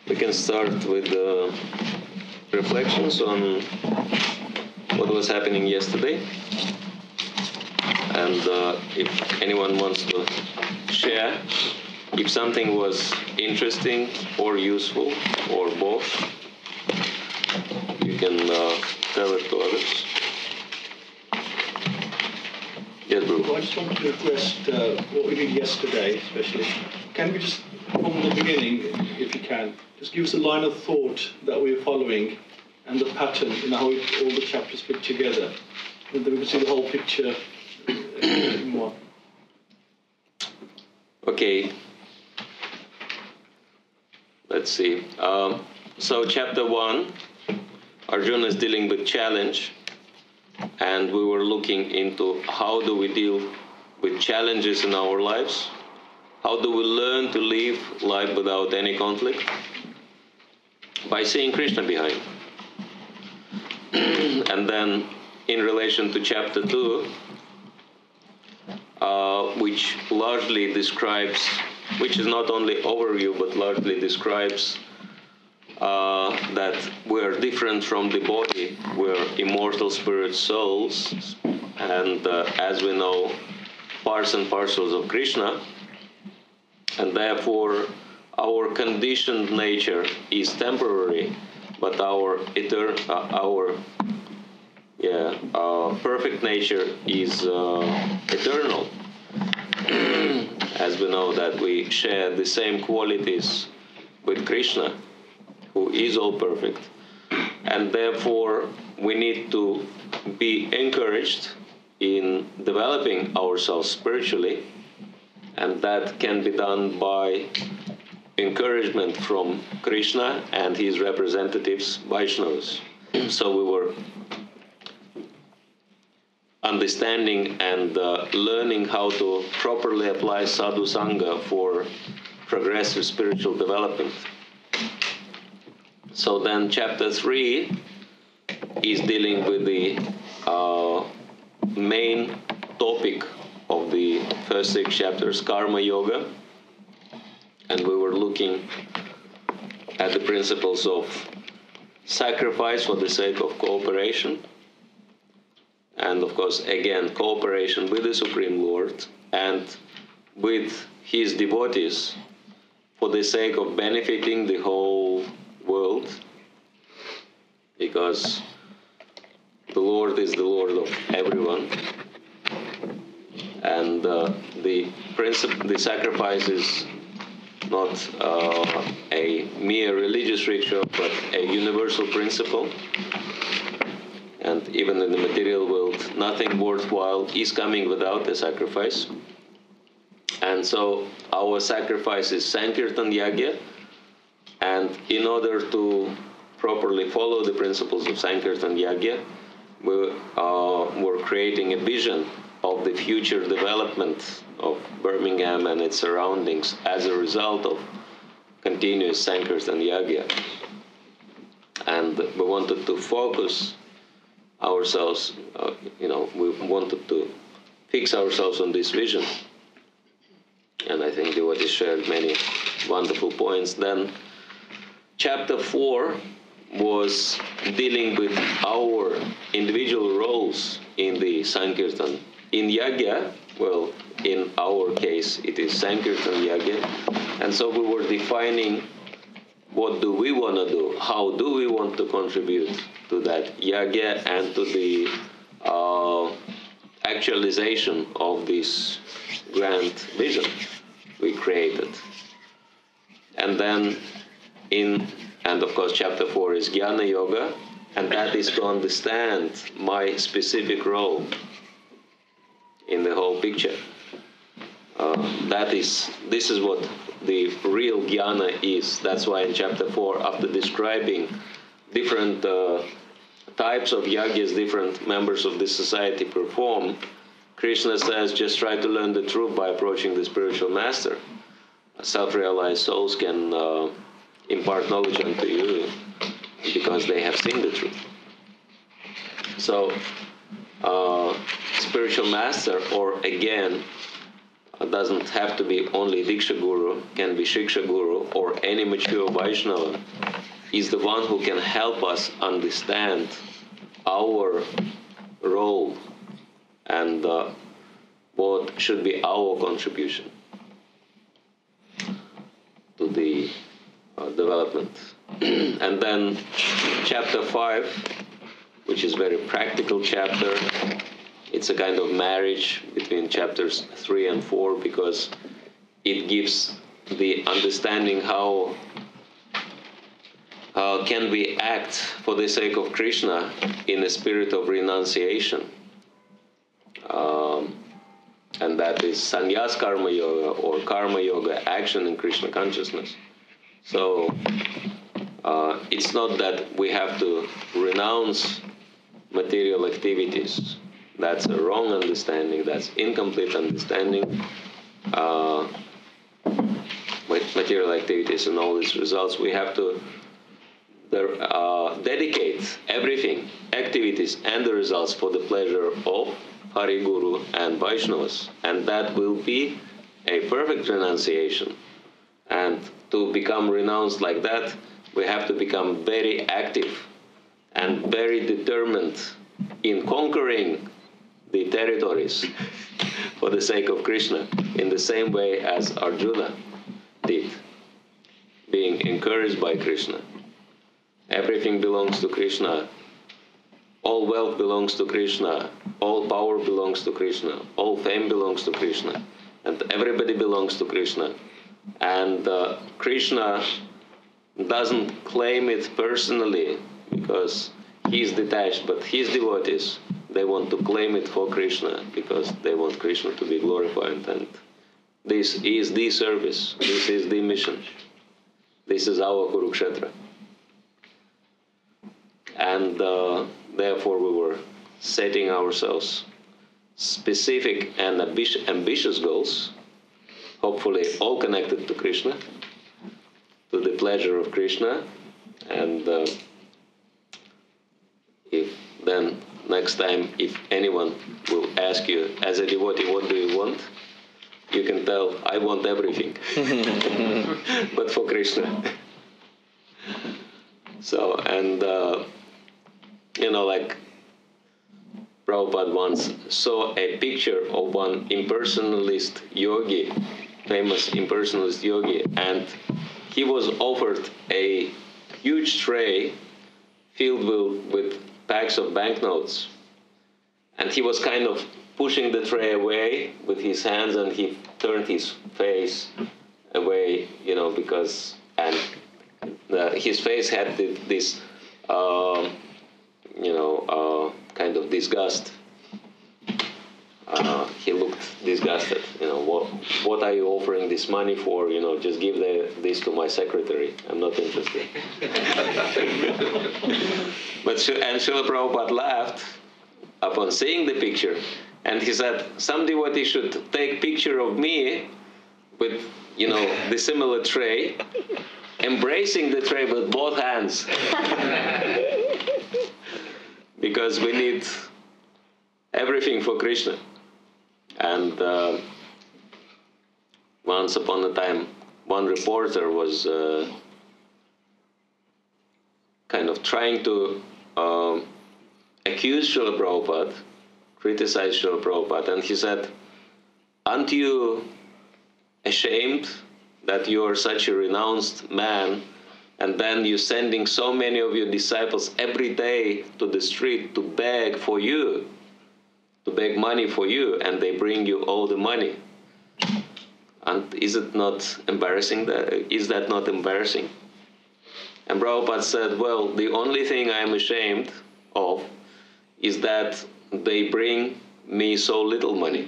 We can start with reflections on what was happening yesterday. And if anyone wants to share, if something was interesting or useful or both, you can tell it to others. Yes, Bruce. I just want to request what we did yesterday, especially. Can we just, from the beginning, if you can, just give us a line of thought that we're following and the pattern, how all the chapters fit together, and then we can see the whole picture more. Okay. Let's see. So chapter 1, Arjuna is dealing with challenge, and we were looking into how do we deal with challenges in our lives, how do we learn to live life without any conflict, by seeing Krishna behind. And then in relation to chapter 2, which largely describes, which is not only overview, but largely describes that we're different from the body, we're immortal spirit souls, and as we know, parts and parcels of Krishna, and therefore our conditioned nature is temporary, but our perfect nature is eternal. As we know that we share the same qualities with Krishna, who is all perfect, and therefore we need to be encouraged in developing ourselves spiritually, and that can be done by encouragement from Krishna and his representatives, Vaishnavas. So we were understanding and learning how to properly apply sadhu sangha for progressive spiritual development. So then chapter 3 is dealing with the main topic of the first 6 chapters, Karma Yoga, and we were looking at the principles of sacrifice for the sake of cooperation, and of course again cooperation with the Supreme Lord and with his devotees for the sake of benefiting the whole world, because the Lord is the Lord of everyone, and the sacrifice is not a mere religious ritual, but a universal principle. And even in the material world, nothing worthwhile is coming without a sacrifice. And so our sacrifice is Sankirtan Yagya, and in order to properly follow the principles of Sankirtan Yagya, we're creating a vision of the future development of Birmingham and its surroundings as a result of continuous Sankirtan Yagya. And we wanted to focus ourselves, we wanted to fix ourselves on this vision. And I think devotees shared many wonderful points. Then chapter 4 was dealing with our individual roles in the Sankirtan. In Yagya, well, in our case, it is Sankirtan Yagya. And so we were defining what do we want to do, how do we want to contribute to that Yagya and to the actualization of this grand vision we created. And then and of course chapter 4 is Jnana Yoga, and that is to understand my specific role in the whole picture. This is what the real jnana is. That's why in chapter 4, after describing different types of yagyas different members of this society perform, Krishna says just try to learn the truth by approaching the spiritual master. Self-realized souls can impart knowledge unto you because they have seen the truth. So spiritual master, or again doesn't have to be only Diksha Guru, can be Shiksha Guru or any mature Vaishnava, is the one who can help us understand our role and what should be our contribution to the development. And then chapter 5, which is very practical chapter, it's a kind of marriage between chapters 3 and 4 because it gives the understanding how can we act for the sake of Krishna in a spirit of renunciation. And that is sannyas karma yoga or karma yoga, action in Krishna consciousness. So it's not that we have to renounce material activities. That's a wrong understanding. That's incomplete understanding. With material activities and all these results, we have to dedicate everything, activities and the results for the pleasure of Hari Guru and Vaishnavas. And that will be a perfect renunciation. And to become renounced like that, we have to become very active and very determined in conquering the territories for the sake of Krishna, in the same way as Arjuna did, being encouraged by Krishna. Everything belongs to Krishna. All wealth belongs to Krishna. All power belongs to Krishna. All fame belongs to Krishna. And everybody belongs to Krishna. And Krishna doesn't claim it personally because he's detached, but his devotees, they want to claim it for Krishna because they want Krishna to be glorified. And this is the service. This is the mission. This is our Kurukshetra. And therefore we were setting ourselves specific and ambitious goals, hopefully all connected to Krishna, to the pleasure of Krishna. And if then next time, if anyone will ask you as a devotee, what do you want? You can tell, I want everything, but for Krishna. So, and like Prabhupada once saw a picture of one impersonalist yogi, famous impersonalist yogi, and he was offered a huge tray filled with packs of banknotes. And he was kind of pushing the tray away with his hands, and he turned his face away, because, and his face had this, kind of disgust. He looked disgusted. What are you offering this money for? Just give this to my secretary. I'm not interested. And Srila Prabhupada laughed upon seeing the picture, and he said, some devotee should take picture of me with, the similar tray, embracing the tray with both hands. Because we need everything for Krishna. And once upon a time, one reporter was kind of trying to accuse Srila Prabhupada, criticize Srila Prabhupada, and he said, aren't you ashamed that you are such a renounced man, and then you're sending so many of your disciples every day to the street to beg for you, to beg money for you, and they bring you all the money? And is it not embarrassing? Is that not embarrassing? And Prabhupada said, well, the only thing I'm ashamed of is that they bring me so little money.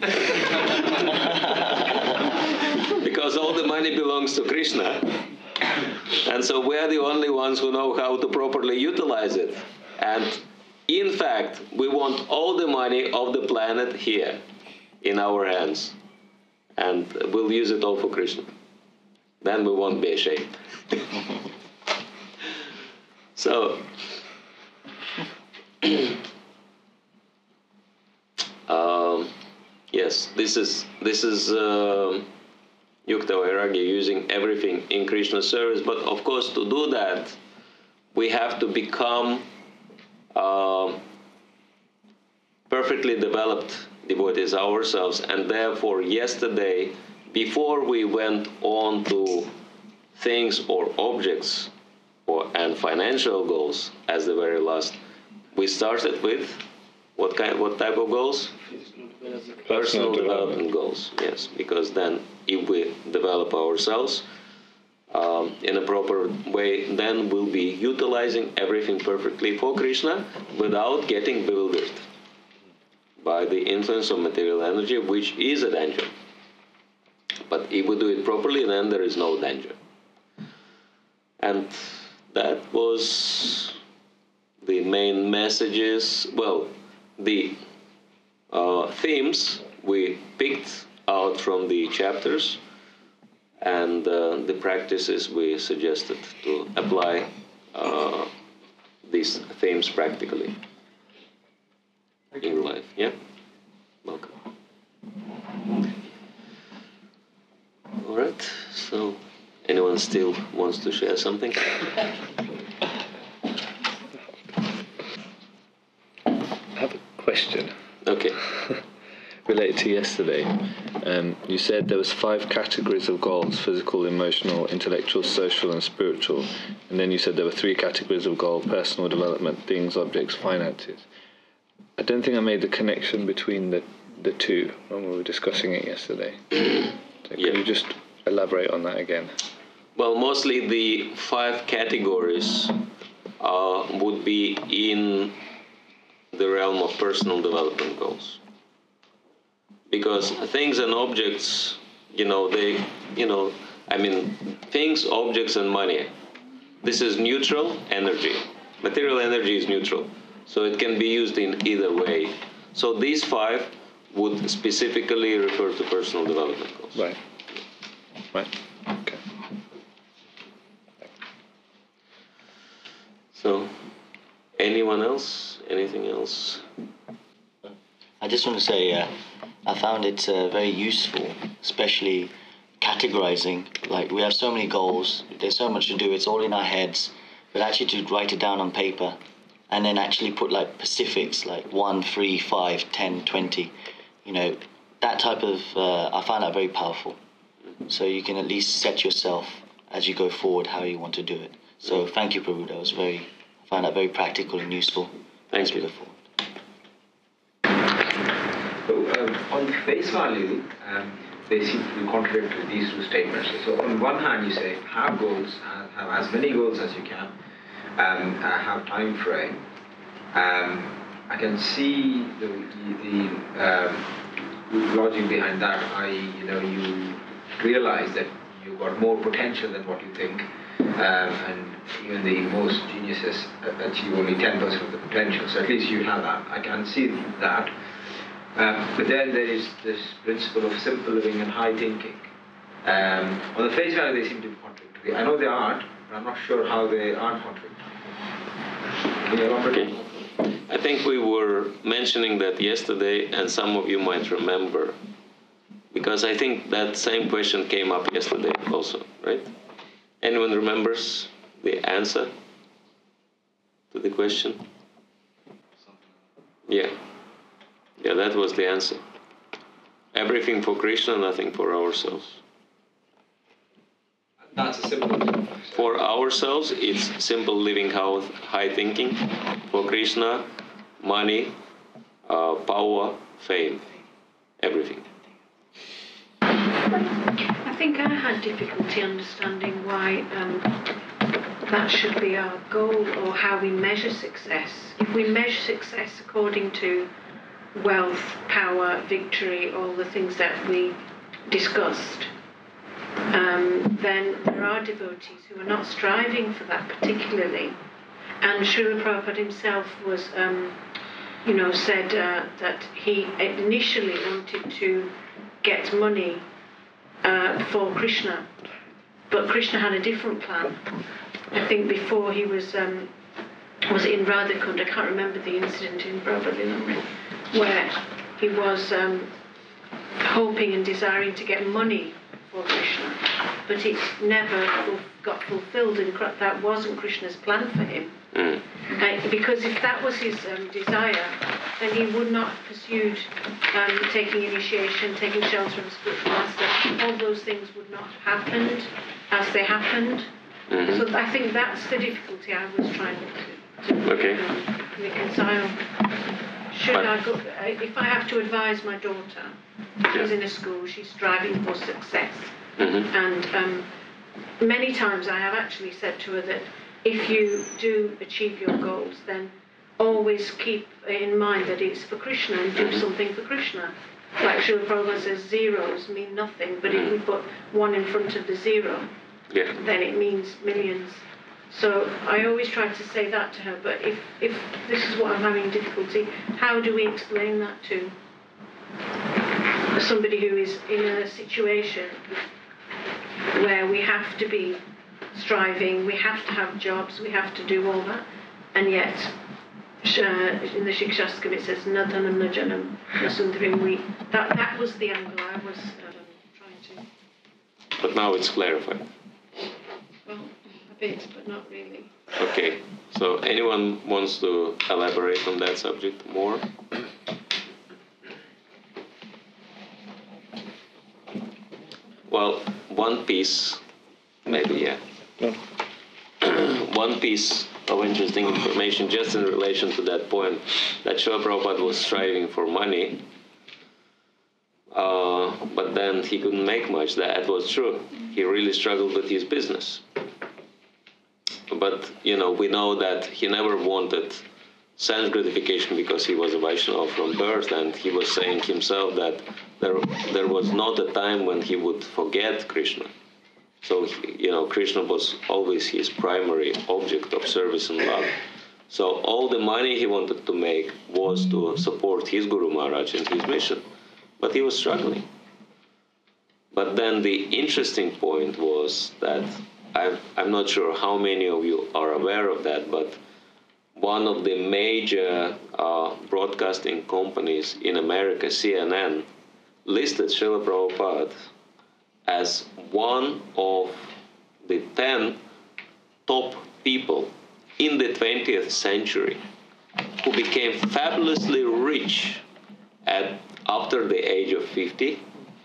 Because all the money belongs to Krishna. And so we are the only ones who know how to properly utilize it. And in fact, we want all the money of the planet here in our hands. And we'll use it all for Krishna. Then we won't be ashamed. So, yes, this this is Yukta Vairagya, using everything in Krishna's service. But of course, to do that, we have to become perfectly developed devotees ourselves. And therefore, yesterday, before we went on to things or objects and financial goals as the very last, we started with what type of goals? Personal development goals. Yes, because then if we develop ourselves in a proper way, then we'll be utilizing everything perfectly for Krishna without getting bewildered by the influence of material energy, which is a danger. But if we do it properly, then there is no danger. And that was the main messages. Well, the themes we picked out from the chapters, and the practices we suggested to apply these themes practically in life. Yeah? Welcome. All right, so anyone still wants to share something? I have a question. Okay. Related to yesterday. You said there was 5 categories of goals: physical, emotional, intellectual, social, and spiritual. And then you said there were 3 categories of goal: personal development, things, objects, finances. I don't think I made the connection between the two when we were discussing it yesterday. So can you just elaborate on that again? Well, mostly the 5 categories would be in the realm of personal development goals. Because things and objects, things, objects, and money, this is neutral energy. Material energy is neutral, so it can be used in either way. So these 5 would specifically refer to personal development goals. Right. Okay. So, anyone else? Anything else? I just want to say I found it very useful, especially categorizing. Like, we have so many goals, there's so much to do, it's all in our heads, but actually to write it down on paper and then actually put like specifics, like 1, 3, 5, 10, 20, that type of, I found that very powerful. So you can at least set yourself as you go forward how you want to do it. So thank you, Prabhu. I found that very practical and useful. Thank you. Go forward. So on face value, they seem to be contrary to these 2 statements. So on one hand, you say have goals, have as many goals as you can, have time frame. I can see the logic behind that. You realize that you've got more potential than what you think, and even the most geniuses achieve only 10% of the potential. So at least you have that. I can see that. But then there is this principle of simple living and high thinking. On the face value, they seem to be contradictory. I know they aren't, but I'm not sure how they aren't contradictory. Can you elaborate? Okay. I think we were mentioning that yesterday, and some of you might remember, because I think that same question came up yesterday also, right? Anyone remembers the answer to the question? Yeah. Yeah, that was the answer. Everything for Krishna, nothing for ourselves. That's a simple thing. For ourselves, it's simple living, high thinking. For Krishna, money, power, fame, everything. I think I had difficulty understanding why that should be our goal, or how we measure success. If we measure success according to wealth, power, victory, all the things that we discussed, then there are devotees who are not striving for that particularly. And Srila Prabhupada himself was, said that he initially wanted to get money for Krishna, but Krishna had a different plan. I think before he was it in Radhakund? I can't remember the incident in Prabhupada, where he was hoping and desiring to get money for Krishna, but it never got fulfilled, and that wasn't Krishna's plan for him. Because if that was his desire, then he would not have pursued taking initiation, taking shelter from a spiritual master. All those things would not have happened as they happened. So I think that's the difficulty I was trying to reconcile. Should I go, if I have to advise my daughter, she's in a school, she's striving for success, and many times I have actually said to her that if you do achieve your goals, then always keep in mind that it's for Krishna and do something for Krishna. Like Srila Prabhupada says, zeros mean nothing, but if we put one in front of the zero, then it means millions. So I always try to say that to her, but if this is what I'm having difficulty, how do we explain that to somebody who is in a situation where we have to be striving, we have to have jobs, we have to do all that, and yet in the Shikshastakam it says Nadanam Najanam Nasundrim. That was the angle I was trying to. But now it's clarified. Well, a bit, but not really. Okay, so anyone wants to elaborate on that subject more? Well, one piece, maybe, yeah. One piece of interesting information just in relation to that point, that Srila Prabhupada was striving for money, but then he couldn't make much. That was true. He really struggled with his business. But, we know that he never wanted sense gratification because he was a Vaishnava from birth, and he was saying himself that there was not a time when he would forget Krishna. So, Krishna was always his primary object of service and love. So all the money he wanted to make was to support his Guru Maharaj in his mission. But he was struggling. But then the interesting point was that, I'm not sure how many of you are aware of that, but one of the major broadcasting companies in America, CNN, listed Srila Prabhupada as one of the 10 top people in the 20th century who became fabulously rich after the age of 50,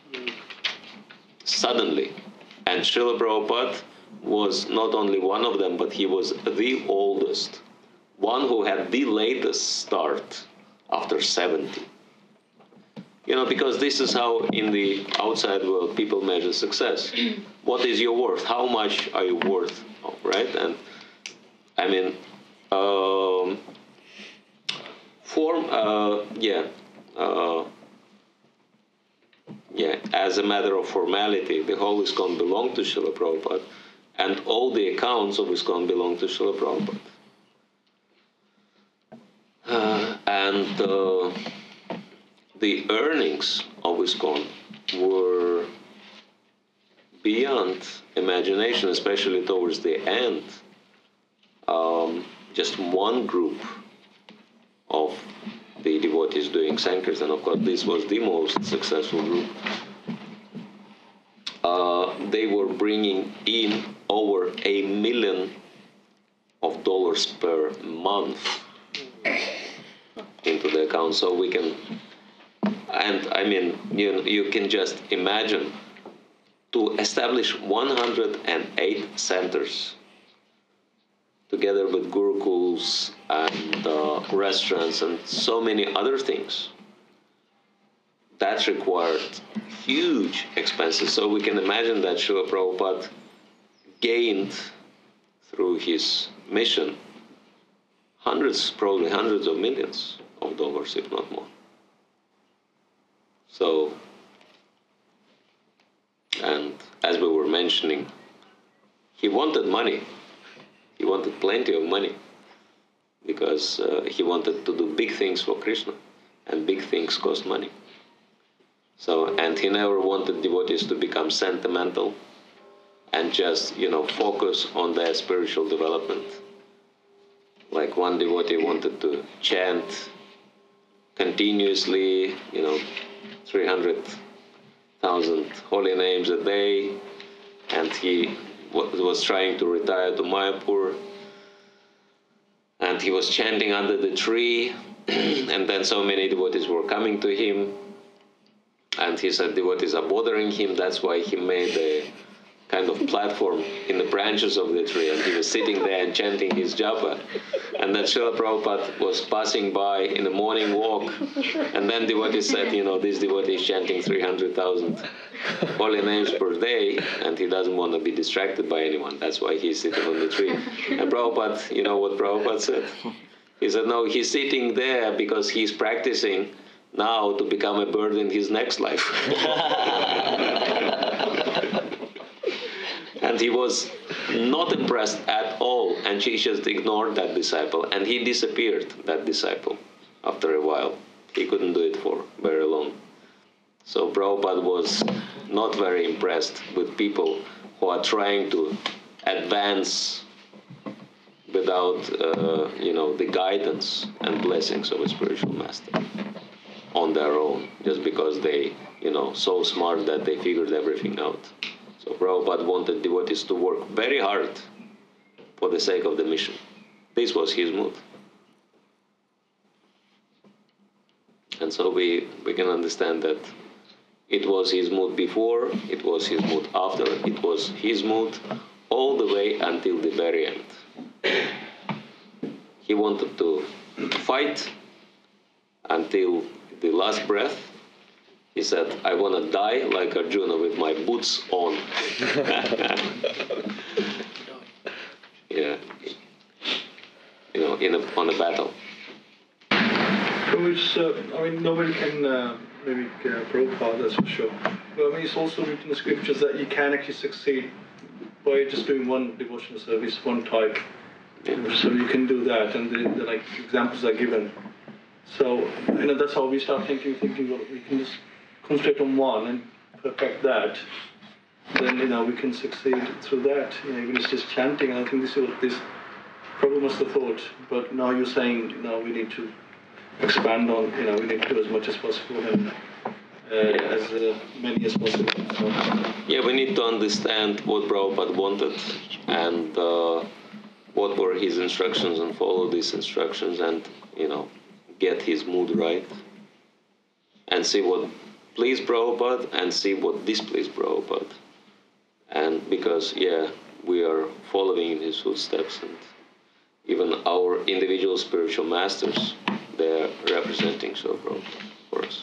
suddenly. And Srila Prabhupada was not only one of them, but he was the oldest, one who had the latest start after 70. Because this is how in the outside world people measure success. What is your worth? How much are you worth? Right? And I mean, as a matter of formality, the whole ISKCON belonged to Srila Prabhupada, and all the accounts of ISKCON belong to Srila Prabhupada. The earnings of ISKCON were beyond imagination, especially towards the end. Just one group of the devotees doing Sankirtan, of course, this was the most successful group. They were bringing in over $1 million per month into the account, so we can. And I mean, you can just imagine to establish 108 centers together with gurukuls and restaurants and so many other things. That required huge expenses. So we can imagine that Srila Prabhupada gained through his mission probably hundreds of millions of dollars, if not more. So, and as we were mentioning, he wanted money. He wanted plenty of money because he wanted to do big things for Krishna, and big things cost money. So, and he never wanted devotees to become sentimental and just, focus on their spiritual development. Like one devotee wanted to chant continuously, 300 holy names a day, and he was trying to retire to Mayapur, and he was chanting under the tree, and then so many devotees were coming to him, and he said devotees are bothering him. That's why he made a kind of platform in the branches of the tree, and he was sitting there and chanting his japa. And then Srila Prabhupada was passing by in the morning walk, and then devotees said, this devotee is chanting 300,000 holy names per day, and he doesn't want to be distracted by anyone. That's why he's sitting on the tree. And Prabhupada, you know what Prabhupada said? He said, no, he's sitting there because he's practicing now to become a bird in his next life. And he was not impressed at all, and he just ignored that disciple, and he disappeared, that disciple, after a while. He couldn't do it for very long. So Prabhupada was not very impressed with people who are trying to advance without, the guidance and blessings of a spiritual master on their own, just because they, so smart that they figured everything out. So Prabhupada wanted devotees to work very hard for the sake of the mission. This was his mood. And so we can understand that it was his mood before, it was his mood after, it was his mood all the way until the very end. He wanted to fight until the last breath. He said, I want to die like Arjuna with my boots on. Yeah. On a battle. So it's, nobody can mimic Prabhupada, that's for sure. But it's also written in the scriptures that you can actually succeed by just doing one devotional service, one type. Yeah. So you can do that, and the examples are given. So, that's how we start thinking, well, we can just concentrate on one and perfect that. Then, we can succeed through that. Even it's just chanting, and I think this is what this Prabhupada must have thought. But now you're saying, we need to expand on, we need to do as much as possible and as many as possible. So. Yeah, we need to understand what Prabhupada wanted and what were his instructions, and follow these instructions, and, get his mood right, and see what pleased Prabhupada and see what displeased Prabhupada. And because, we are following in his footsteps, and even our individual spiritual masters, they are representing Srila Prabhupada for us.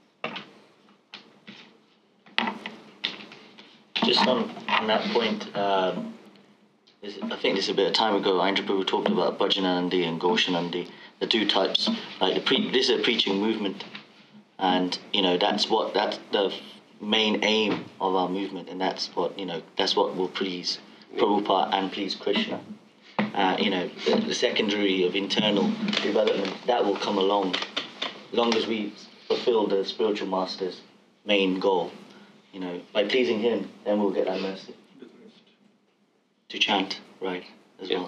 Just on that point, I think this is a bit of time ago, Indra Prabhu talked about Bhajananandi and Goshanandi, the two types. This is a preaching movement, and that's the main aim of our movement, and that's what will please Prabhupada and please Krishna. The secondary of internal development, that will come along, long as we fulfill the spiritual master's main goal. By pleasing him, then we'll get that mercy. To chant, right, as well.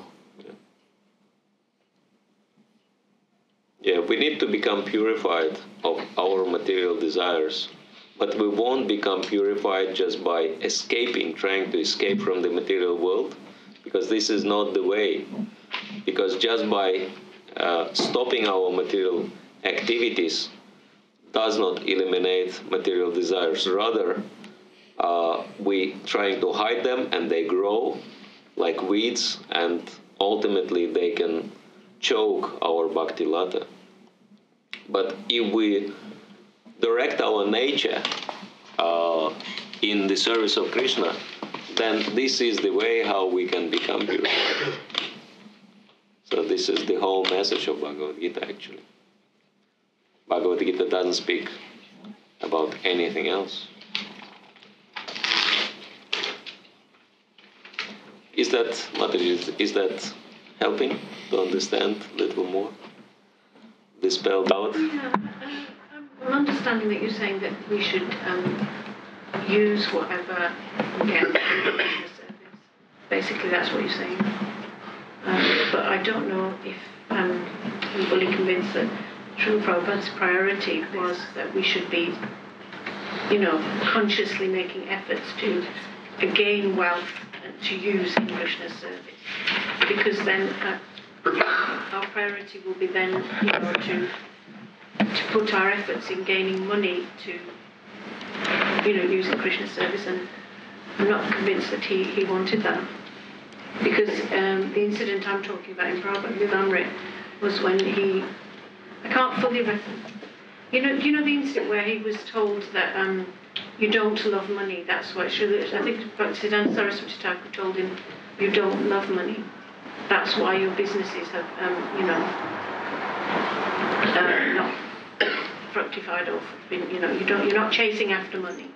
Yeah, we need to become purified of our material desires, but we won't become purified just by trying to escape from the material world, because this is not the way. Because just by stopping our material activities does not eliminate material desires. Rather, we trying to hide them, and they grow like weeds, and ultimately they can choke our bhakti lata. But if we direct our nature in the service of Krishna, then this is the way how we can become purified. So this is the whole message of Bhagavad Gita, actually. Bhagavad Gita doesn't speak about anything else. Is that, Mataji, is that helping to understand a little more? The spelled out? Yeah, I'm understanding that you're saying that we should use whatever we get in the service. Basically, that's what you're saying. But I don't know if I'm fully convinced that Srila Prabhupada's priority was that we should be consciously making efforts to gain wealth and to use in Krishna's service. Because then our priority will be then, to put our efforts in gaining money to, use in Krishna's service, and I'm not convinced that he wanted that. Because the incident I'm talking about in Prabhupada with Amrit was when I can't fully you know the incident where he was told that you don't love money, that's why I think Bhaktisiddhanta Saraswati Thakur told him, you don't love money, that's why your businesses have, not fructified or been, you're not chasing after money.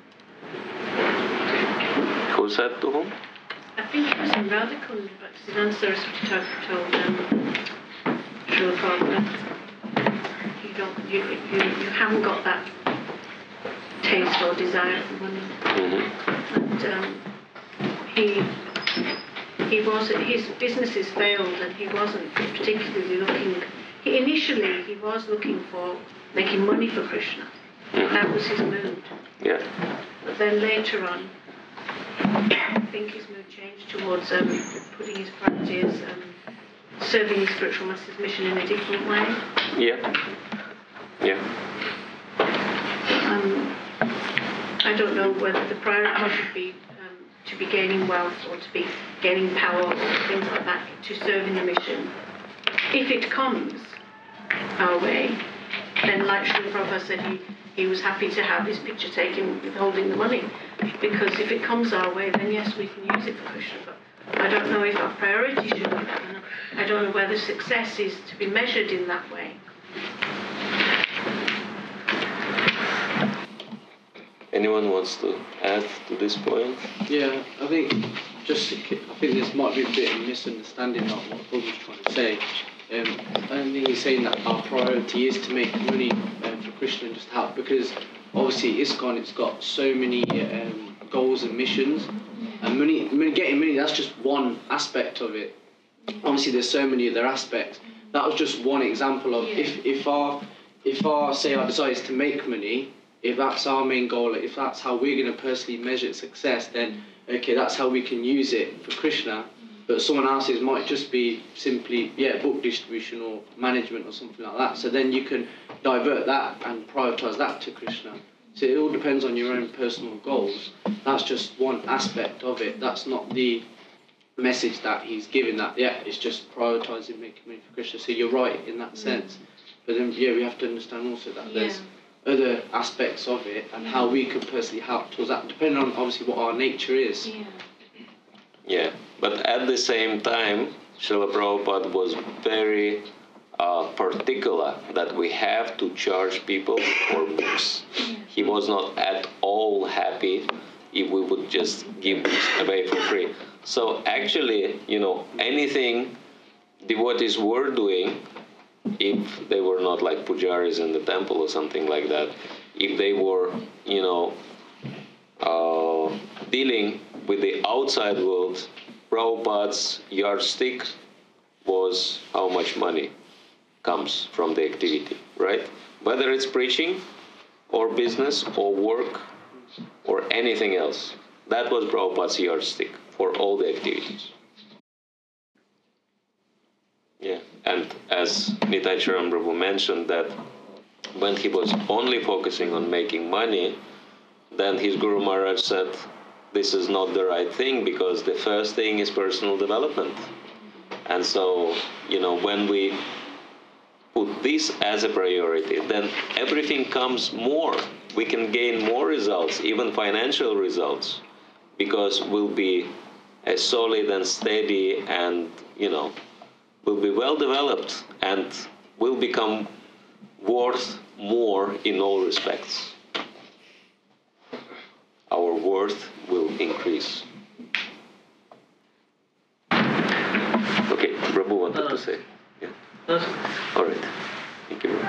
Who said to whom? I think it was in Radhakund, Bhaktisiddhanta Saraswati Thakur told Srila Prabhupada, you haven't got that taste or desire for money. And his businesses failed, and he wasn't particularly looking. Initially, he was looking for making money for Krishna. That was his mood. Yeah. But then later on, I think his mood changed towards putting his practice, serving his spiritual master's mission in a different way. Yeah. Yeah. I don't know whether the priority should be to be gaining wealth or to be gaining power or things like that to serve in the mission. If it comes our way, then like Srila Prabhupada said, he was happy to have his picture taken withholding the money, because if it comes our way, then yes, we can use it for Krishna. But I don't know if our priority should be that. And I don't know whether success is to be measured in that way. Anyone wants to add to this point? Yeah, I think this might be a bit of a misunderstanding of what Paul was trying to say. I don't think he's saying that our priority is to make money for Krishna and just help, because obviously ISKCON, it's got so many goals and missions, and getting money, that's just one aspect of it. Obviously there's so many other aspects. That was just one example of if our desire is to make money, if that's our main goal, if that's how we're going to personally measure success, then okay, that's how we can use it for Krishna. But someone else's might just be simply, book distribution or management or something like that. So then you can divert that and prioritise that to Krishna. So it all depends on your own personal goals. That's just one aspect of it. That's not the message that he's giving, that, it's just prioritising making money for Krishna. So you're right in that sense. But then, we have to understand also that there's other aspects of it and how we could personally help towards that, depending on obviously what our nature is. Yeah, but at the same time, Srila Prabhupada was very particular that we have to charge people for books. He was not at all happy if we would just give books away for free. So actually, anything devotees were doing, if they were not like pujaris in the temple or something like that, if they were, dealing with the outside world, Prabhupada's yardstick was how much money comes from the activity, right? Whether it's preaching or business or work or anything else, that was Prabhupada's yardstick for all the activities. Yeah, and as Nitai Charan Prabhu mentioned, that when he was only focusing on making money, then his Guru Maharaj said, this is not the right thing, because the first thing is personal development. And so, when we put this as a priority, then everything comes more. We can gain more results, even financial results, because we'll be as solid and steady and, will be well developed and will become worth more in all respects. Our worth will increase. Okay, Prabhu wanted to say. Yeah. All right. Thank you.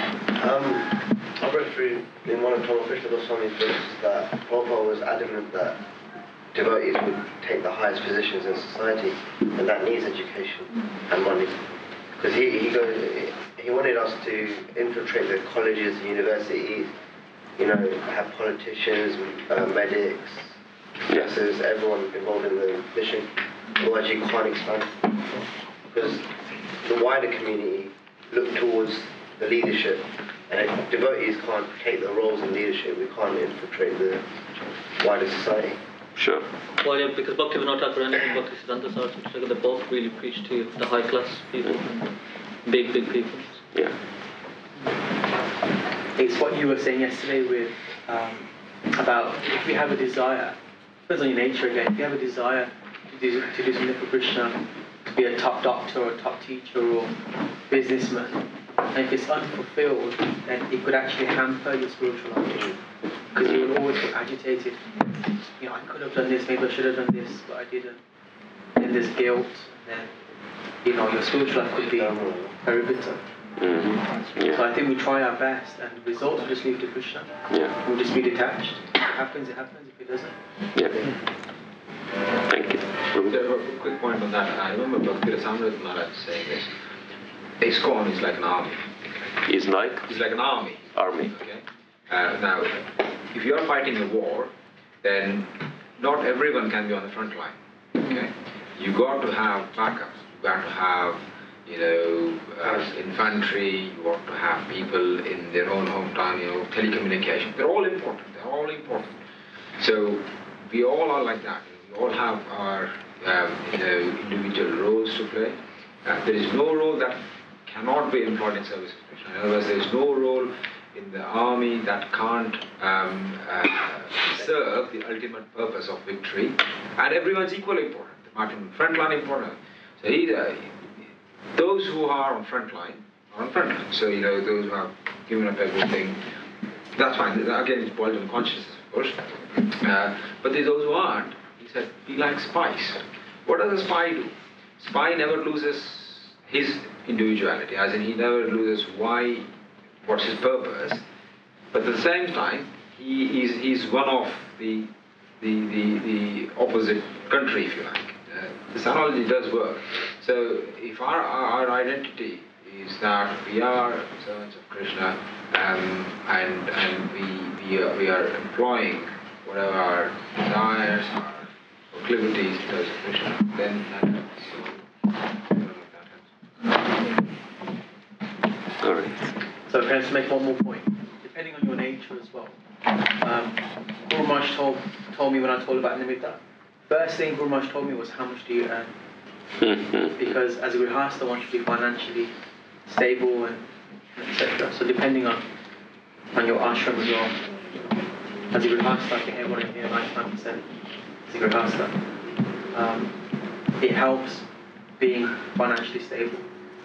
I read through in one of Thomas Krishna Goswami's books that Prabhupada was adamant that devotees would take the highest positions in society, and that needs education and money. Because he wanted us to infiltrate the colleges and universities have politicians, medics, professors, everyone involved in the mission. Otherwise you can't expand. Because the wider community look towards the leadership, and if devotees can't take the roles in leadership, we can't infiltrate the wider society. Sure. Well, yeah, because Bhaktivinoda Thakur and Bhaktisiddhanta Saraswati, they both really preach to the high class people, big people. Yeah. It's what you were saying yesterday with about if you have a desire, depends on your nature again, if you have a desire to do something for Krishna, to be a top doctor or a top teacher or businessman, and if it's unfulfilled, then it could actually hamper your spiritual life. Because you will always get agitated. I could have done this, maybe I should have done this, but I didn't. Then there's guilt, and then, your spiritual life could be very bitter. Mm-hmm. Yeah. So I think we try our best, and the results we just leave to Krishna. Yeah. We'll just be detached. If it happens, it happens. If it doesn't. Yeah. Thank you. A quick point on that. I remember Bhakti Rasamrita Maharaj saying this. ISKCON is like an army. It's like? It's like an army. Army. Okay. Now, if you are fighting a war, then not everyone can be on the front line. Okay. You got to have backups. You got to have, infantry. You got to have people in their own hometown. Telecommunication. They're all important. So we all are like that. We all have our individual roles to play. There is no role that cannot be employed in service of Krishna. In other words, there is no role in the army that can't serve the ultimate purpose of victory, and everyone's equally important. The Martin front line important. So those who are on front line are on front line. So those who have given up everything, that's fine. Again, it's boiled in consciousness, of course. But there's those who aren't. He said, be like spies. What does a spy do? Spy never loses his individuality, as in he never loses what's his purpose, but at the same time he's one of the opposite country, if you like. This analogy does work. So if our identity is that we are servants of Krishna, and we are employing whatever our desires, our proclivities in service of Krishna, then All right. So can I just make one more point? Depending on your nature as well. Guru Maharaj told me when I told about Nimitta, first thing Guru Maharaj told me was how much do you earn? Because as a grihastha, one should be financially stable and etc. So depending on your ashram as well. As a grihastha, I think everyone in here, 99% is a grihastha. It helps being financially stable.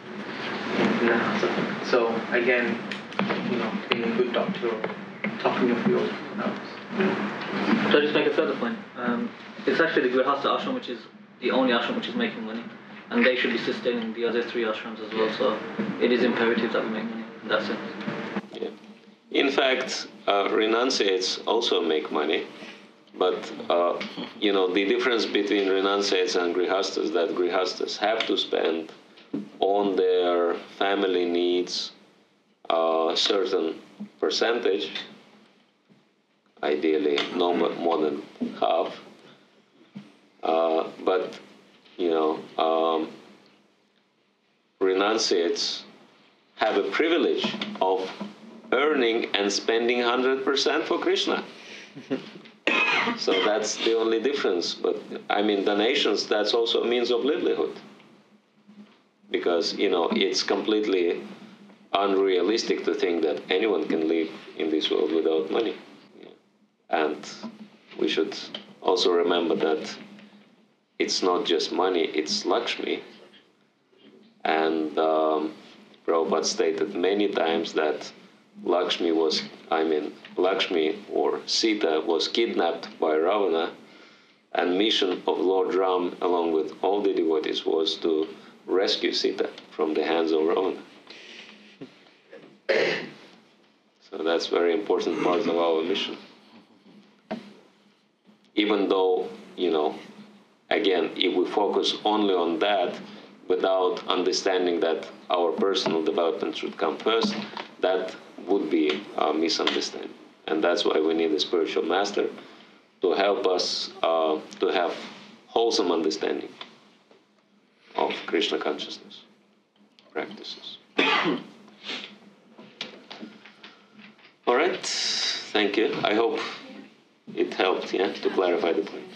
So again, being a good doctor or topping your field helps. So I just make a further point. It's actually the Grihastha ashram which is the only ashram which is making money, and they should be sustaining the other three ashrams as well. So it is imperative that we make money in that sense. Yeah. In fact, renunciates also make money, but the difference between renunciates and grihastas is that grihastas have to spend on their family needs a certain percentage, ideally no more than half, but renunciates have a privilege of earning and spending 100% for Krishna. So that's the only difference. But donations, that's also a means of livelihood. Because, it's completely unrealistic to think that anyone can live in this world without money. And we should also remember that it's not just money, it's Lakshmi. And Prabhupada stated many times that Lakshmi or Sita was kidnapped by Ravana, and mission of Lord Ram along with all the devotees was to rescue Sita from the hands of Ravana. So that's a very important part of our mission. Even though, again, if we focus only on that without understanding that our personal development should come first, that would be a misunderstanding. And that's why we need a spiritual master to help us to have wholesome understanding of Krishna consciousness practices. All right, thank you. I hope it helped, yeah, to clarify the point.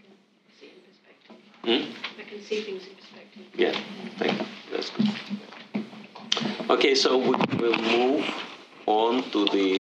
I can see things in perspective. Yeah, thank you. That's good. Okay, so we will move on to the